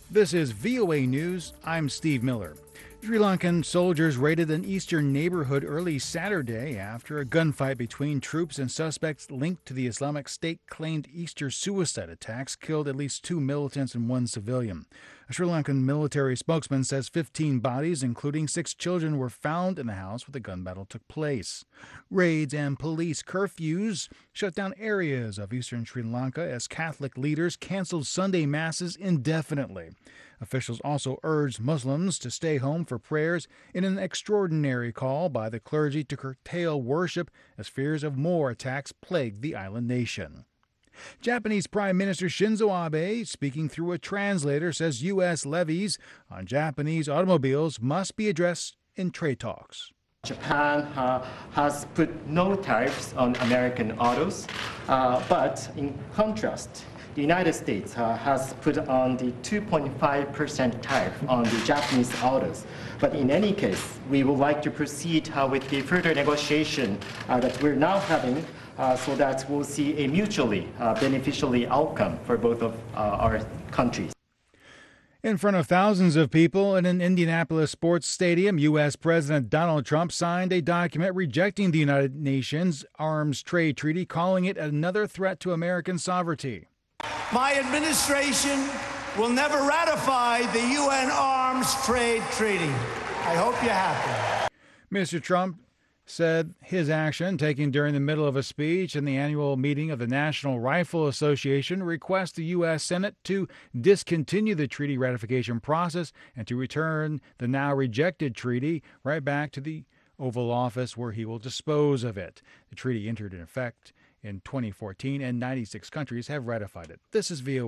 This is VOA News. I'm Steve Miller. Sri Lankan soldiers raided an eastern neighborhood early Saturday after a gunfight between troops and suspects linked to the Islamic State claimed Easter suicide attacks killed at least 2 militants and 1 civilian. A Sri Lankan military spokesman says 15 bodies, including 6 children, were found in the house where the gun battle took place. Raids and police curfews shut down areas of eastern Sri Lanka as Catholic leaders canceled Sunday masses indefinitely. Officials also urged Muslims to stay home for prayers in an extraordinary call by the clergy to curtail worship as fears of more attacks plague the island nation. Japanese Prime Minister Shinzo Abe, speaking through a translator, says U.S. levies on Japanese automobiles must be addressed in trade talks. Japan has put no tariffs on American autos, but in contrast, the United States has put on the 2.5% tariff on the Japanese autos. But in any case, we would like to proceed with the further negotiation that we're now having so that we'll see a mutually beneficial outcome for both of our countries. In front of thousands of people in an Indianapolis sports stadium, U.S. President Donald Trump signed a document rejecting the United Nations Arms Trade Treaty, calling it another threat to American sovereignty. My administration will never ratify the UN Arms Trade Treaty. I hope you're happy. Mr. Trump said his action, taken during the middle of a speech in the annual meeting of the National Rifle Association, requests the U.S. Senate to discontinue the treaty ratification process and to return the now rejected treaty right back to the Oval Office where he will dispose of it. The treaty entered in effect in 2014 and 96 countries have ratified it. This is VOA.